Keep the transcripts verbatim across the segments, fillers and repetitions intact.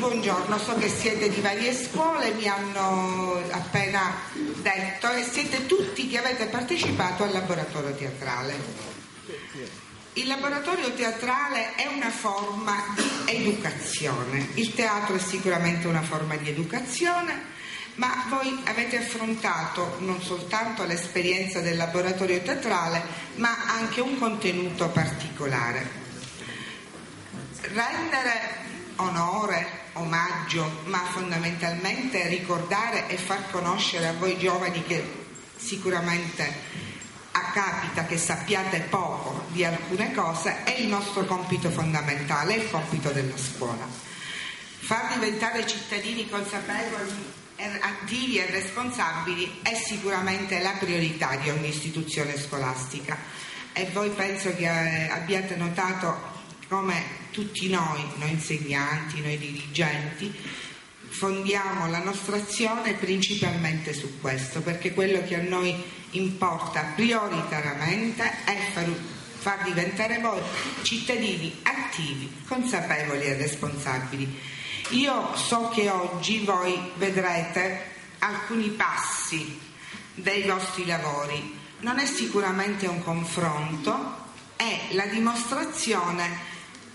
buongiorno, so che siete di varie scuole, mi hanno appena detto, e siete tutti che avete partecipato al laboratorio teatrale. Il laboratorio teatrale è una forma di educazione, il teatro è sicuramente una forma di educazione, ma voi avete affrontato non soltanto l'esperienza del laboratorio teatrale, ma anche un contenuto particolare. Rendere onore, omaggio, ma fondamentalmente ricordare e far conoscere a voi giovani che sicuramente capita che sappiate poco di alcune cose, è il nostro compito fondamentale, è il compito della scuola. Far diventare cittadini consapevoli, attivi e responsabili è sicuramente la priorità di ogni istituzione scolastica, e voi penso che abbiate notato come tutti noi, noi insegnanti, noi dirigenti, fondiamo la nostra azione principalmente su questo, perché quello che a noi importa prioritariamente è far, far diventare voi cittadini attivi, consapevoli e responsabili. Io so che oggi voi vedrete alcuni passi dei vostri lavori, non è sicuramente un confronto, è la dimostrazione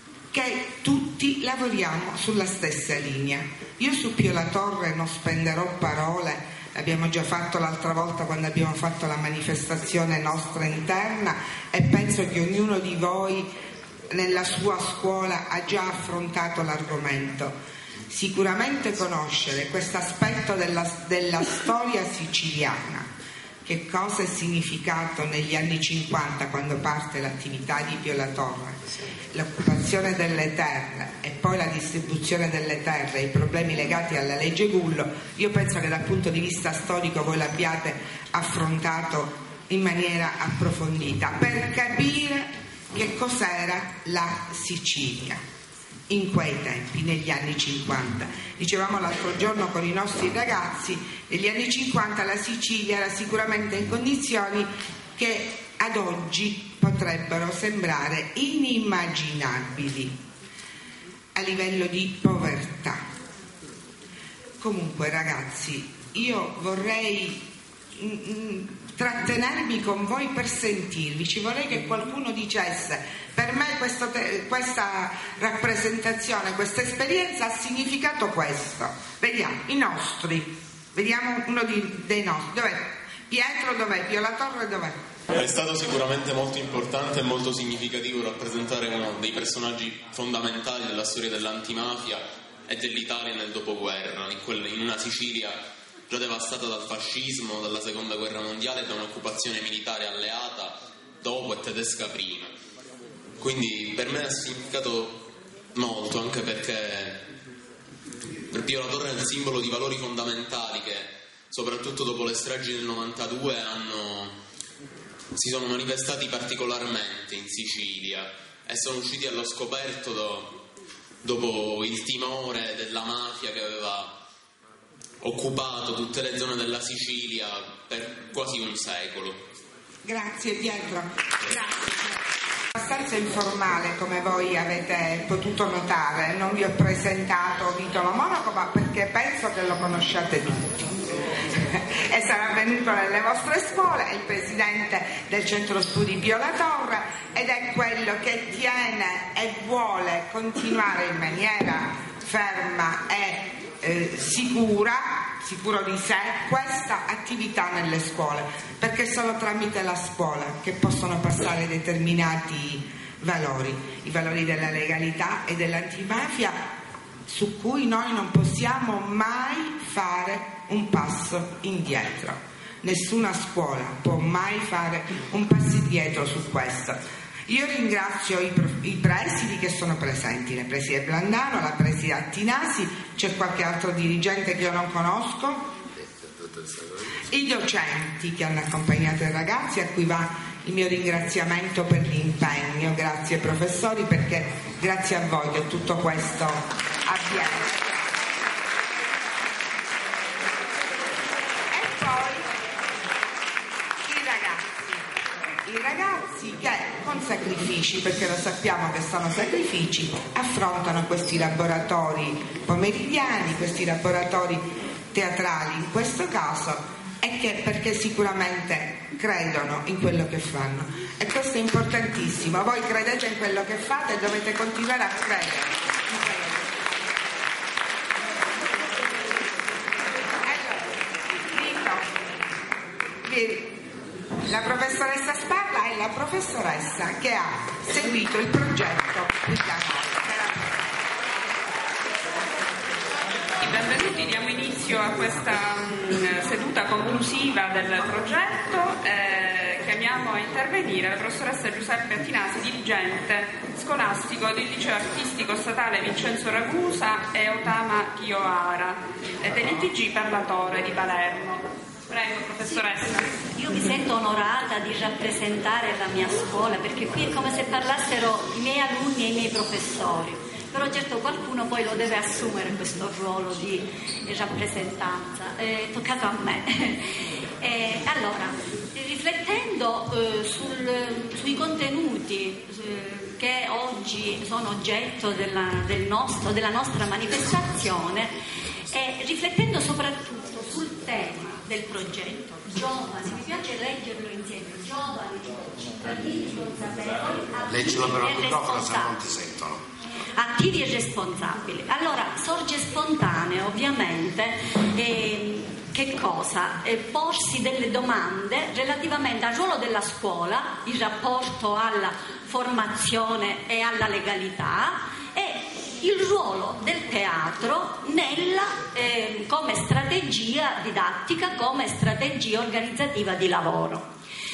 che tutti lavoriamo sulla stessa linea. Io su Pio La Torre non spenderò parole, l'abbiamo già fatto l'altra volta quando abbiamo fatto la manifestazione nostra interna, e penso che ognuno di voi nella sua scuola ha già affrontato l'argomento. Sicuramente conoscere questo aspetto della, della storia siciliana, che cosa è significato negli anni cinquanta quando parte l'attività di Pio La Torre, l'occupazione delle terre e poi la distribuzione delle terre, i problemi legati alla legge Gullo. Io penso che dal punto di vista storico voi l'abbiate affrontato in maniera approfondita per capire che cos'era la Sicilia in quei tempi, negli anni cinquanta. Dicevamo l'altro giorno con i nostri ragazzi, negli anni cinquanta la Sicilia era sicuramente in condizioni che ad oggi potrebbero sembrare inimmaginabili a livello di povertà. Comunque ragazzi, io vorrei mm, trattenermi con voi per sentirvi, ci vorrei che qualcuno dicesse: per me questo te- questa rappresentazione, questa esperienza ha significato questo. Vediamo i nostri, vediamo uno di, dei nostri. Dov'è? Pietro dov'è? Pio La Torre dov'è? È stato sicuramente molto importante e molto significativo rappresentare uno dei personaggi fondamentali della storia dell'antimafia e dell'Italia nel dopoguerra, in, quella, in una Sicilia già devastata dal fascismo, dalla seconda guerra mondiale e da un'occupazione militare alleata dopo e tedesca prima. Quindi per me ha significato molto, anche perché per Pio La Torre è il simbolo di valori fondamentali che, soprattutto dopo le stragi del novantadue, hanno, si sono manifestati particolarmente in Sicilia e sono usciti allo scoperto do, dopo il timore della mafia che aveva occupato tutte le zone della Sicilia per quasi un secolo. Grazie Pietro. Grazie. Abbastanza informale, come voi avete potuto notare, non vi ho presentato Vito Lo Monaco, ma perché penso che lo conosciate tutti e sarà venuto nelle vostre scuole, è il presidente del centro studi Pio La Torre ed è quello che tiene e vuole continuare in maniera ferma e eh, sicura sicuro di sé questa attività nelle scuole, perché è solo tramite la scuola che possono passare determinati valori, i valori della legalità e dell'antimafia, su cui noi non possiamo mai fare un passo indietro. Nessuna scuola può mai fare un passo indietro su questo. Io ringrazio i, i presidi che sono presenti, la preside Blandano, la preside Attinasi, c'è qualche altro dirigente che io non conosco, i docenti che hanno accompagnato i ragazzi, a cui va il mio ringraziamento per l'impegno. Grazie professori, perché grazie a voi che tutto questo avviene. E poi i ragazzi, i ragazzi che con sacrificio sacrifici, perché lo sappiamo che sono sacrifici, affrontano questi laboratori pomeridiani, questi laboratori teatrali in questo caso, e che perché sicuramente credono in quello che fanno, e questo è importantissimo. Voi credete in quello che fate e dovete continuare a credere. La professoressa Sparla è la professoressa che ha seguito il progetto qui da noi. Benvenuti, diamo inizio a questa um, seduta conclusiva del progetto. Eh, chiamiamo a intervenire la professoressa Giuseppe Attinasi, dirigente scolastico del liceo artistico statale Vincenzo Ragusa e Otama Kiyohara e dell'I T G Parlatore di Palermo. Prego, professoressa. Io mi sento onorata di rappresentare la mia scuola, perché qui è come se parlassero i miei alunni e i miei professori, però certo qualcuno poi lo deve assumere questo ruolo di rappresentanza. È toccato a me. E allora, riflettendo eh, sul, sui contenuti eh, che oggi sono oggetto della, del nostro, della nostra manifestazione, e riflettendo soprattutto sul tema del progetto, giovani, mi piace leggerlo insieme, giovani, cittadini consapevoli, leggilo però al microfono, se no non ti responsabili. sentono. Attivi e responsabili. Allora, sorge spontaneo ovviamente eh, che cosa? Eh, porsi delle domande relativamente al ruolo della scuola, il rapporto alla formazione e alla legalità, e il ruolo del teatro nella, eh, come strategia didattica, come strategia organizzativa di lavoro.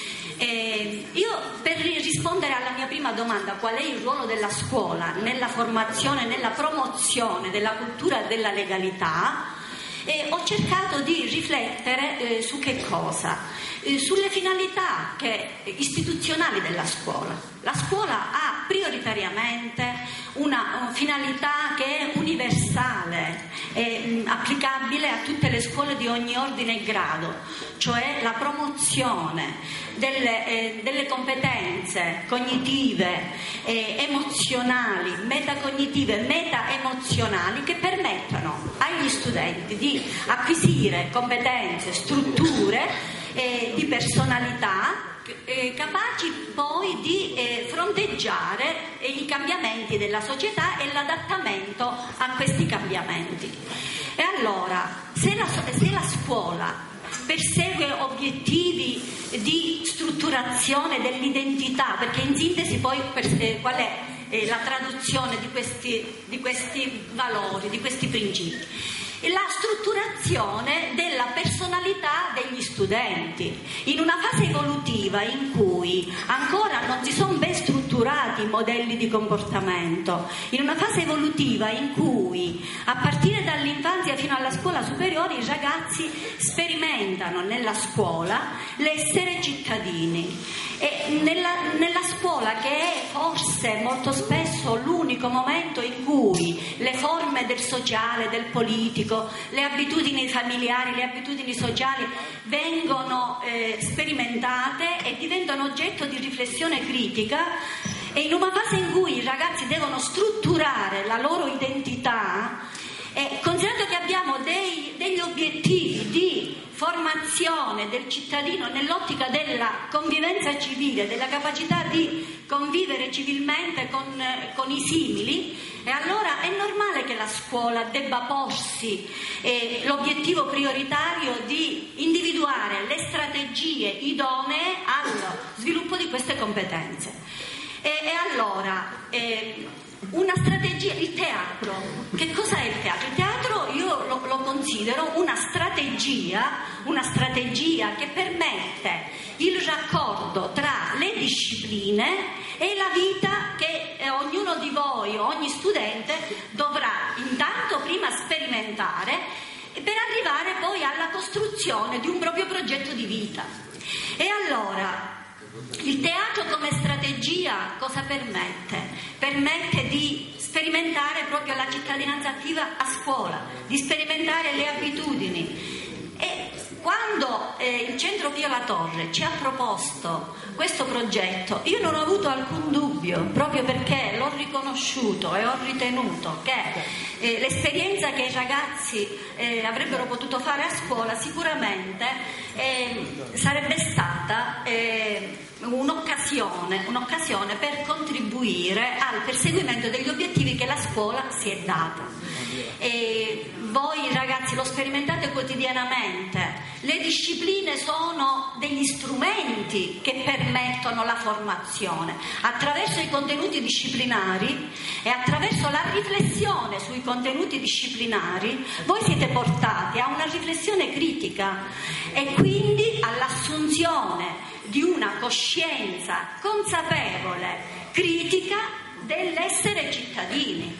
Eh, io, per rispondere alla mia prima domanda, qual è il ruolo della scuola nella formazione, nella promozione della cultura della legalità, eh, ho cercato di riflettere eh, su che cosa? Eh, sulle finalità che, istituzionali della scuola. La scuola ha prioritariamente una, una finalità che è universale, è mh, applicabile a tutte le scuole di ogni ordine e grado, cioè la promozione delle, eh, delle competenze cognitive, eh, emozionali, metacognitive, metaemozionali, che permettano agli studenti di acquisire competenze, strutture eh, di personalità Eh, capaci poi di eh, fronteggiare eh, i cambiamenti della società e l'adattamento a questi cambiamenti. E allora, se la, se la scuola persegue obiettivi di strutturazione dell'identità, perché in sintesi poi per, eh, qual è eh, la traduzione di questi, di questi valori, di questi principi? La strutturazione della personalità degli studenti in una fase evolutiva in cui ancora non si sono ben strutturati i modelli di comportamento, in una fase evolutiva in cui a partire dall'infanzia fino alla scuola superiore i ragazzi sperimentano nella scuola l'essere cittadini. E nella, nella scuola, che è forse molto spesso l'unico momento in cui le forme del sociale, del politico, le abitudini familiari, le abitudini sociali vengono eh, sperimentate e diventano oggetto di riflessione critica, e in una fase in cui i ragazzi devono strutturare la loro identità, e considerato che abbiamo dei, degli obiettivi di formazione del cittadino nell'ottica della convivenza civile, della capacità di convivere civilmente con, con i simili, e allora è normale che la scuola debba porsi eh, l'obiettivo prioritario di individuare le strategie idonee allo sviluppo di queste competenze. E, e allora eh, una strategia, il teatro, che cos'è il teatro? Il teatro io lo, lo considero una strategia, una strategia che permette il raccordo tra le discipline e la vita che eh, ognuno di voi, ogni studente dovrà intanto prima sperimentare, per arrivare poi alla costruzione di un proprio progetto di vita. E allora il teatro come strategia cosa permette? Permette di sperimentare proprio la cittadinanza attiva a scuola, di sperimentare le abitudini. E quando eh, il Centro Pio La Torre ci ha proposto questo progetto, io non ho avuto alcun dubbio, proprio perché l'ho riconosciuto e ho ritenuto che eh, l'esperienza che i ragazzi eh, avrebbero potuto fare a scuola sicuramente eh, sarebbe stata eh, un'occasione, un'occasione per contribuire al perseguimento degli obiettivi che la scuola si è data. E voi ragazzi lo sperimentate quotidianamente, le discipline sono degli strumenti che permettono la formazione. Attraverso i contenuti disciplinari e attraverso la riflessione sui contenuti disciplinari voi siete portati a una riflessione critica e quindi all'assunzione di una coscienza consapevole, critica dell'essere cittadini.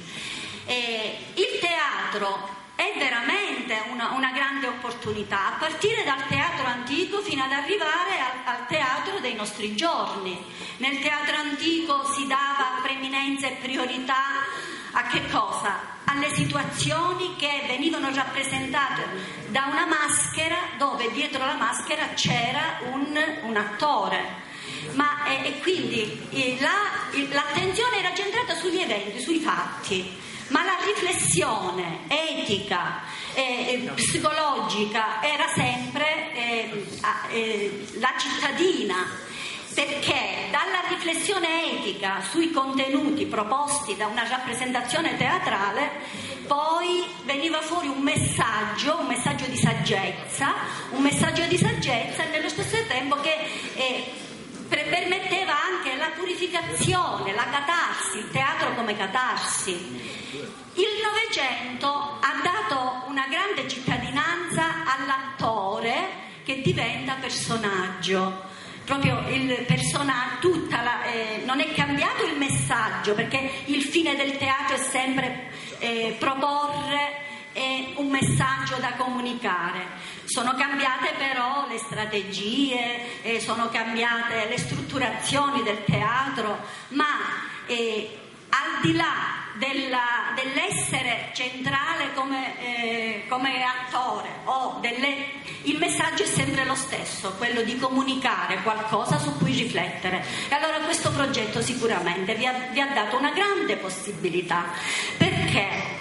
E il teatro è veramente una, una grande opportunità, a partire dal teatro antico fino ad arrivare al, al teatro dei nostri giorni. Nel teatro antico si dava preminenza e priorità a che cosa? Alle situazioni che venivano rappresentate da una maschera, dove dietro la maschera c'era un, un attore. Ma, e, e quindi eh, la, l'attenzione era centrata sugli eventi, sui fatti. Ma la riflessione etica e psicologica era sempre eh, eh, la cittadina, perché dalla riflessione etica sui contenuti proposti da una rappresentazione teatrale poi veniva fuori un messaggio, un messaggio di saggezza, un messaggio di saggezza e nello stesso tempo che eh, permetteva anche la purificazione, la catarsi, il teatro come catarsi. Il Novecento ha dato una grande cittadinanza all'attore che diventa personaggio. Proprio il personaggio, tutta la, eh, non è cambiato il messaggio, perché il fine del teatro è sempre eh, proporre eh, un messaggio da comunicare. Sono cambiate però le strategie, eh, sono cambiate le strutturazioni del teatro, ma eh, al di là della, dell'essere centrale come, eh, come attore o delle, il messaggio è sempre lo stesso, quello di comunicare qualcosa su cui riflettere. E allora questo progetto sicuramente vi ha, vi ha dato una grande possibilità, perché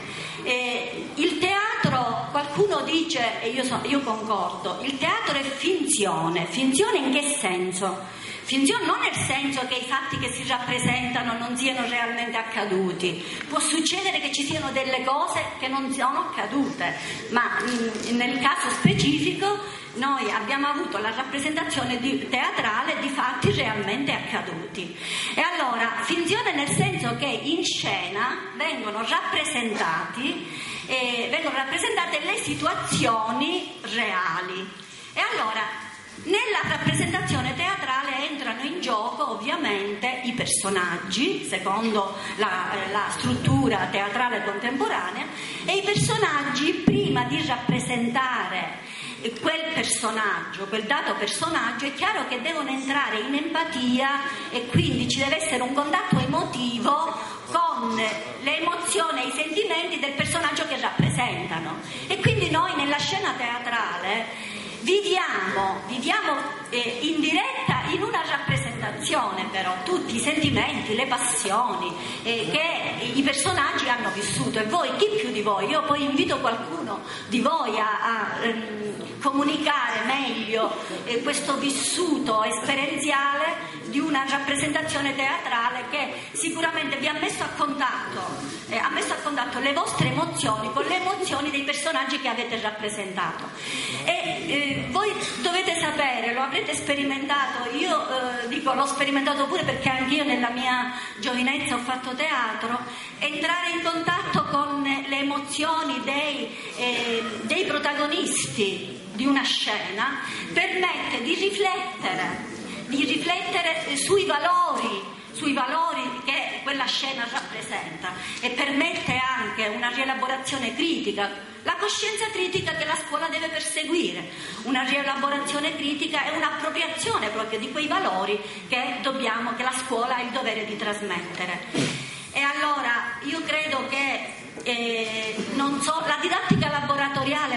Eh, il teatro, qualcuno dice, e io, so, io concordo, il teatro è finzione. Finzione in che senso? Finzione non nel senso che i fatti che si rappresentano non siano realmente accaduti. Può succedere che ci siano delle cose che non sono accadute, ma mh, nel caso specifico noi abbiamo avuto la rappresentazione di, teatrale di fatti realmente accaduti. E allora, finzione nel senso che in scena vengono rappresentati, eh, vengono rappresentate le situazioni reali. E allora, nella rappresentazione teatrale entrano in gioco ovviamente i personaggi, secondo la, la struttura teatrale contemporanea, e i personaggi, prima di rappresentare quel personaggio, quel dato personaggio, è chiaro che devono entrare in empatia e quindi ci deve essere un contatto emotivo con le emozioni e i sentimenti del personaggio che rappresentano. E quindi noi nella scena teatrale viviamo, viviamo eh, in diretta in una rappresentazione però tutti i sentimenti, le passioni eh, che i personaggi hanno vissuto, e voi, chi più di voi? Io poi invito qualcuno di voi a, a ehm, comunicare meglio eh, questo vissuto esperienziale di una rappresentazione teatrale che sicuramente vi ha messo a contatto, eh, ha messo a contatto le vostre emozioni con le emozioni dei personaggi che avete rappresentato. E eh, voi dovete sapere, lo avrete sperimentato, io eh, dico l'ho sperimentato pure perché anch'io nella mia giovinezza ho fatto teatro, entrare in contatto con le emozioni dei, eh, dei protagonisti di una scena permette di riflettere, di riflettere sui valori, sui valori che quella scena rappresenta, e permette anche una rielaborazione critica, la coscienza critica che la scuola deve perseguire, una rielaborazione critica e un'appropriazione proprio di quei valori che dobbiamo, che la scuola ha il dovere di trasmettere. E allora io credo che eh, non so, la didattica laboratoriale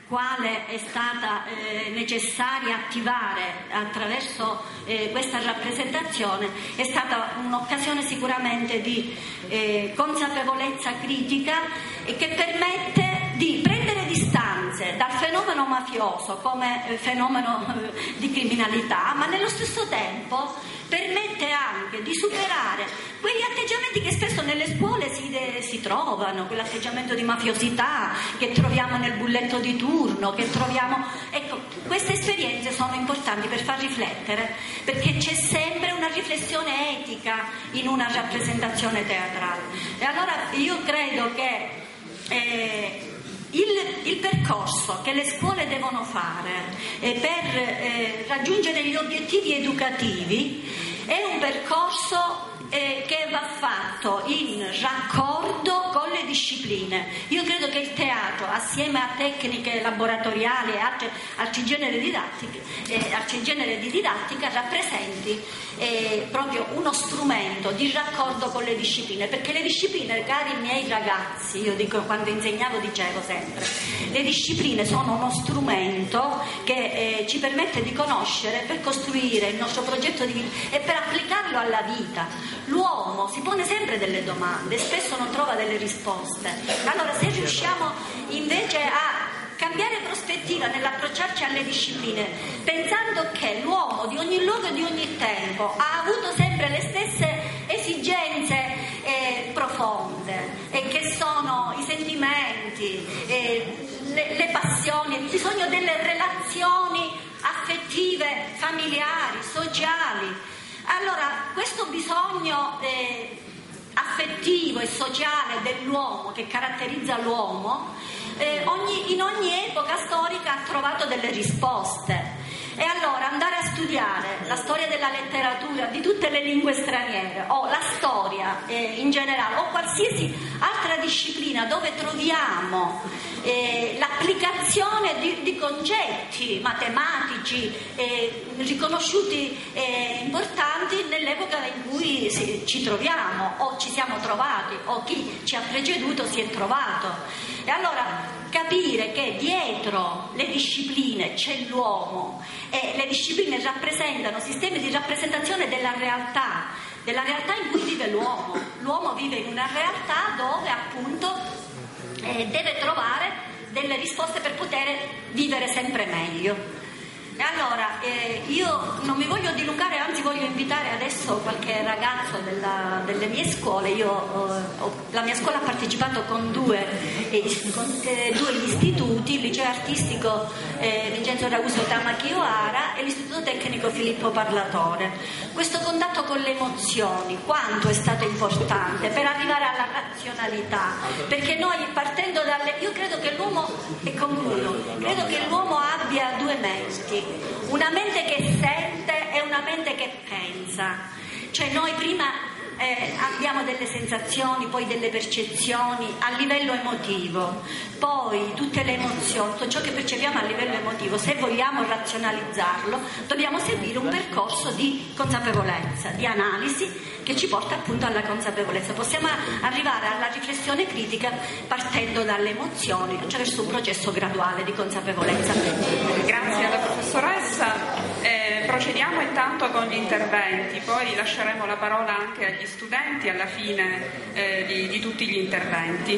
quale è stata eh, necessaria attivare attraverso eh, questa rappresentazione, è stata un'occasione sicuramente di eh, consapevolezza critica e che permette di prendere distanze dal fenomeno mafioso come eh, fenomeno eh, di criminalità, ma nello stesso tempo permette anche di superare quegli atteggiamenti che spesso nelle scuole si, de- si trovano, quell'atteggiamento di mafiosità che troviamo nel bulletto di turno, che troviamo... Ecco, queste esperienze sono importanti per far riflettere, perché c'è sempre una riflessione etica in una rappresentazione teatrale. E allora io credo che eh, Il, il percorso che le scuole devono fare eh, per eh, raggiungere gli obiettivi educativi è un percorso eh, che va fatto in raccordo con le discipline. Io credo che il teatro, assieme a tecniche laboratoriali e altri, altri generi didattiche, eh, altri generi di didattica, rappresenti eh, proprio uno strumento di raccordo con le discipline, perché le discipline, cari miei ragazzi, io dico, quando insegnavo dicevo sempre, le discipline sono uno strumento che eh, ci permette di conoscere per costruire il nostro progetto di vita e per applicarlo alla vita. L'uomo si pone sempre delle domande, spesso non trova delle risposte. Allora, se riusciamo invece a cambiare prospettiva nell'approcciarci alle discipline, pensando che l'uomo di ogni luogo e di ogni tempo ha avuto sempre le stesse esigenze eh, profonde, e che sono i sentimenti, eh, le, le passioni, il bisogno delle relazioni affettive, familiari, sociali. Allora, questo bisogno eh, affettivo e sociale dell'uomo, che caratterizza l'uomo, eh, ogni, in ogni epoca storica ha trovato delle risposte. E allora andare a studiare la storia della letteratura di tutte le lingue straniere, o la storia eh, in generale, o qualsiasi altra disciplina dove troviamo eh, l'applicazione di, di concetti matematici eh, riconosciuti eh, importanti nell'epoca in cui si, ci troviamo, o ci siamo trovati, o chi ci ha preceduto si è trovato. E allora capire che dietro le discipline c'è l'uomo, e le discipline rappresentano sistemi di rappresentazione della realtà, della realtà in cui vive l'uomo. L'uomo vive in una realtà dove appunto eh, deve trovare delle risposte per poter vivere sempre meglio. E allora eh, io non mi voglio dilungare, anzi voglio invitare adesso qualche ragazzo della, delle mie scuole. Io eh, ho, la mia scuola ha partecipato con due, eh, con, eh, due istituti, il liceo artistico eh, Vincenzo Raguso Tamaki-Ohara e l'istituto tecnico Filippo Parlatore. Questo contatto con le emozioni, quanto è stato importante per arrivare alla razionalità, perché noi partendo dalle... io credo che l'uomo, e concludo, credo che l'uomo abbia due menti, una mente che sente e una mente che pensa. Cioè noi prima eh, abbiamo delle sensazioni, poi delle percezioni a livello emotivo, poi tutte le emozioni, tutto ciò che percepiamo a livello emotivo, se vogliamo razionalizzarlo dobbiamo seguire un percorso di consapevolezza, di analisi, che ci porta appunto alla consapevolezza. Possiamo arrivare alla riflessione critica partendo dalle emozioni attraverso un processo graduale di consapevolezza. Grazie alla professoressa. Eh, procediamo intanto con gli interventi, poi lasceremo la parola anche agli studenti alla fine eh, di, di tutti gli interventi.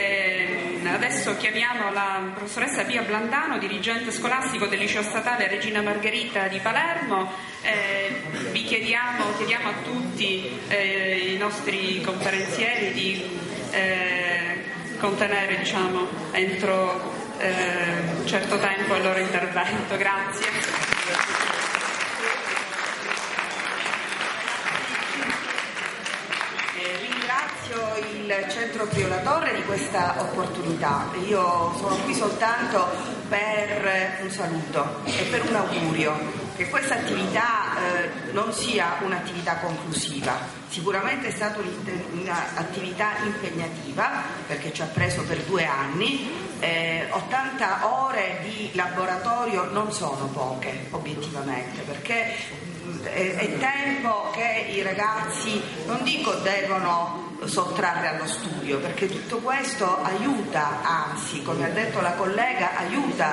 Eh, adesso chiamiamo la professoressa Pia Blandano, dirigente scolastico del liceo statale Regina Margherita di Palermo. Eh, vi chiediamo, chiediamo a tutti eh, i nostri conferenzieri di eh, contenere, diciamo, entro eh, un certo tempo il loro intervento. Grazie. Il Centro Pio La Torre di questa opportunità. Io sono qui soltanto per un saluto e per un augurio, che questa attività eh, non sia un'attività conclusiva. Sicuramente è stata un'attività impegnativa, perché ci ha preso per due anni. Eh, ottanta ore di laboratorio non sono poche, obiettivamente, perché è, è tempo che i ragazzi, non dico devono sottrarre allo studio, perché tutto questo aiuta, anzi, come ha detto la collega, aiuta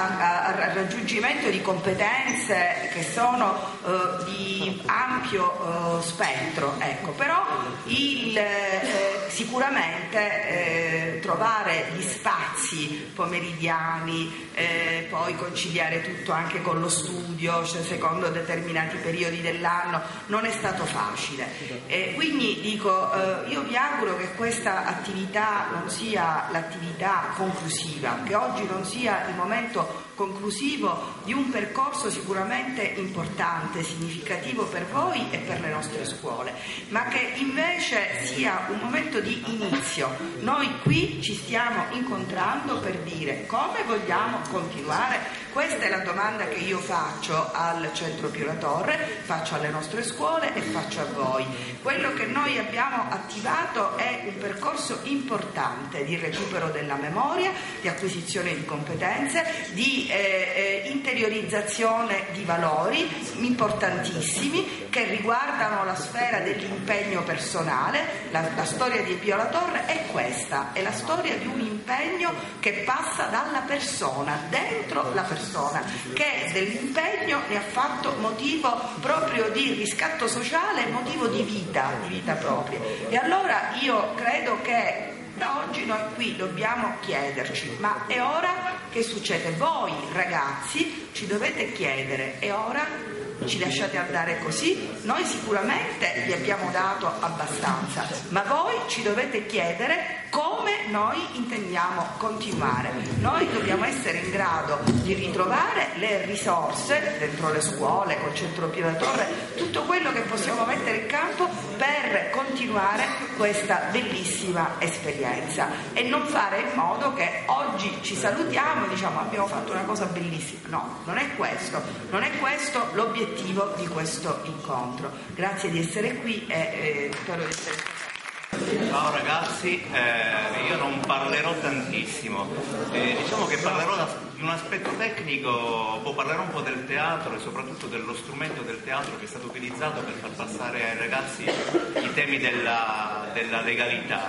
al raggiungimento di competenze che sono eh, di ampio eh, spettro, ecco. Però il, eh, sicuramente eh, trovare gli spazi pomeridiani, eh, poi conciliare tutto anche con lo studio, cioè secondo determinati periodi dell'anno, non è stato facile. Eh, quindi dico, eh, io vi auguro che questa attività non sia l'attività conclusiva, che oggi non sia il momento conclusivo di un percorso sicuramente importante, significativo per voi e per le nostre scuole, ma che invece sia un momento di inizio. Noi qui ci stiamo incontrando per dire come vogliamo continuare. Questa è la domanda che io faccio al Centro Pio La Torre, faccio alle nostre scuole e faccio a voi. Quello che noi abbiamo attivato è un percorso importante di recupero della memoria, di acquisizione di competenze, di eh, eh, interiorizzazione di valori importantissimi che riguardano la sfera dell'impegno personale. La, la storia di Pio La Torre è questa, è la storia di un impegno che passa dalla persona, dentro la persona, che dell'impegno ne ha fatto motivo proprio di riscatto sociale, motivo di vita, di vita propria. E allora io credo che da oggi noi qui dobbiamo chiederci, ma è ora che succede? Voi ragazzi ci dovete chiedere, è ora? Ci lasciate andare così? Noi sicuramente vi abbiamo dato abbastanza, ma voi ci dovete chiedere come noi intendiamo continuare. Noi dobbiamo essere in grado di ritrovare le risorse dentro le scuole, col Centro Pio La Torre, tutto quello che possiamo mettere in campo per continuare questa bellissima esperienza e non fare in modo che oggi ci salutiamo e diciamo abbiamo fatto una cosa bellissima. No, non è questo, non è questo l'obiettivo di questo incontro. Grazie di essere qui e eh, spero di essere stata. Ciao ragazzi, eh, io non parlerò tantissimo, eh, diciamo che parlerò da, di un aspetto tecnico, poi parlerò un po' del teatro e soprattutto dello strumento del teatro che è stato utilizzato per far passare ai ragazzi i temi della, della legalità.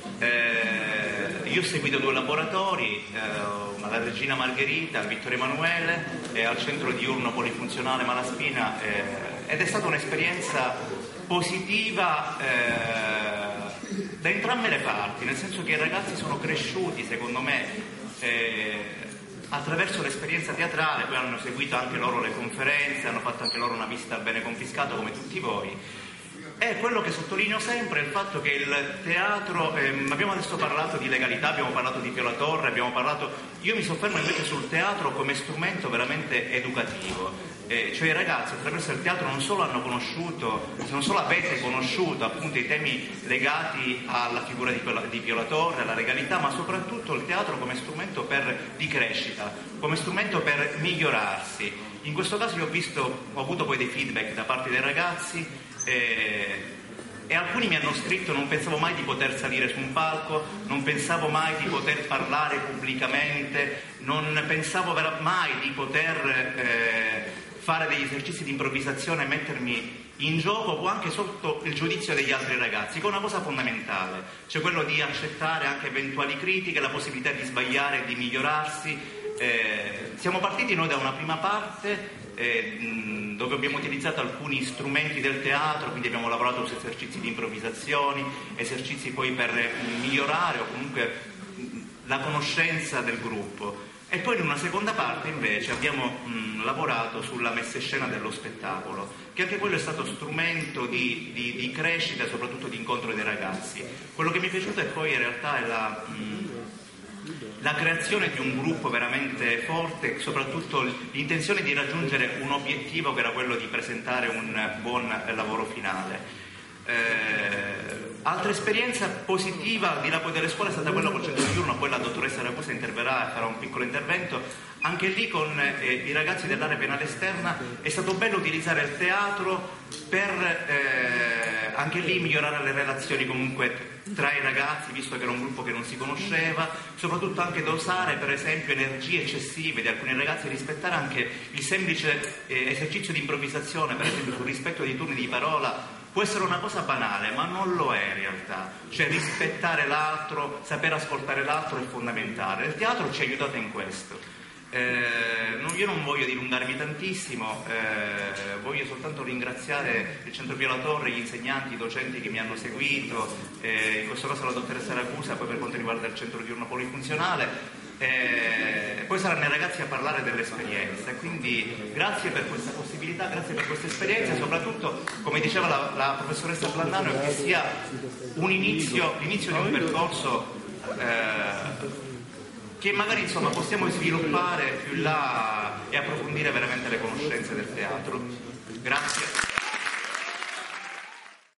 Eh, io ho seguito due laboratori, eh, alla Regina Margherita, al Vittorio Emanuele e al Centro Diurno Polifunzionale Malaspina, eh, ed è stata un'esperienza positiva eh, da entrambe le parti, nel senso che i ragazzi sono cresciuti, secondo me, eh, attraverso l'esperienza teatrale, poi hanno seguito anche loro le conferenze, hanno fatto anche loro una visita al Bene Confiscato come tutti voi. E quello che sottolineo sempre è il fatto che il teatro, ehm, abbiamo adesso parlato di legalità, abbiamo parlato di Pio La Torre, abbiamo parlato, io mi soffermo invece sul teatro come strumento veramente educativo, eh, cioè i ragazzi attraverso il teatro non solo hanno conosciuto, non solo avete conosciuto appunto i temi legati alla figura di Pio La, di Pio La Torre, alla legalità, ma soprattutto il teatro come strumento per, di crescita, come strumento per migliorarsi. In questo caso io ho visto, ho avuto poi dei feedback da parte dei ragazzi, E, e alcuni mi hanno scritto: non pensavo mai di poter salire su un palco, non pensavo mai di poter parlare pubblicamente, non pensavo mai di poter eh, fare degli esercizi di improvvisazione e mettermi in gioco o anche sotto il giudizio degli altri ragazzi, che è una cosa fondamentale, cioè quello di accettare anche eventuali critiche, la possibilità di sbagliare e di migliorarsi. Eh, siamo partiti noi da una prima parte Eh, dove abbiamo utilizzato alcuni strumenti del teatro, quindi abbiamo lavorato su esercizi di improvvisazioni, esercizi poi per migliorare o comunque la conoscenza del gruppo, e poi in una seconda parte invece abbiamo mh, lavorato sulla messa in scena dello spettacolo, che anche quello è stato strumento di, di, di crescita e soprattutto di incontro dei ragazzi. Quello che mi è piaciuto è poi in realtà è la... Mh, la creazione di un gruppo veramente forte, soprattutto l'intenzione di raggiungere un obiettivo che era quello di presentare un buon lavoro finale. Eh, altra esperienza positiva al di là poi delle scuole è stata quella col Centro Diurno, poi la dottoressa Ragusa interverrà e farà un piccolo intervento. Anche lì con eh, i ragazzi dell'area penale esterna è stato bello utilizzare il teatro per eh, anche lì migliorare le relazioni comunque tra i ragazzi, visto che era un gruppo che non si conosceva, soprattutto anche dosare per esempio energie eccessive di alcuni ragazzi, rispettare anche il semplice eh, esercizio di improvvisazione, per esempio sul rispetto dei turni di parola. Può essere una cosa banale, ma non lo è in realtà. Cioè rispettare l'altro, saper ascoltare l'altro è fondamentale. Il teatro ci ha aiutato in questo. Eh, non, io non voglio dilungarmi tantissimo, eh, voglio soltanto ringraziare il Centro Pio La Torre, gli insegnanti, i docenti che mi hanno seguito, eh, in questo caso la dottoressa Ragusa, poi per quanto riguarda il centro diurno polifunzionale. Eh, poi saranno i ragazzi a parlare dell'esperienza, quindi grazie per questa possibilità, grazie per questa esperienza e soprattutto, come diceva la, la professoressa Blandano, che sia un inizio, l'inizio di un percorso eh, che magari insomma possiamo sviluppare più in là e approfondire veramente le conoscenze del teatro. Grazie.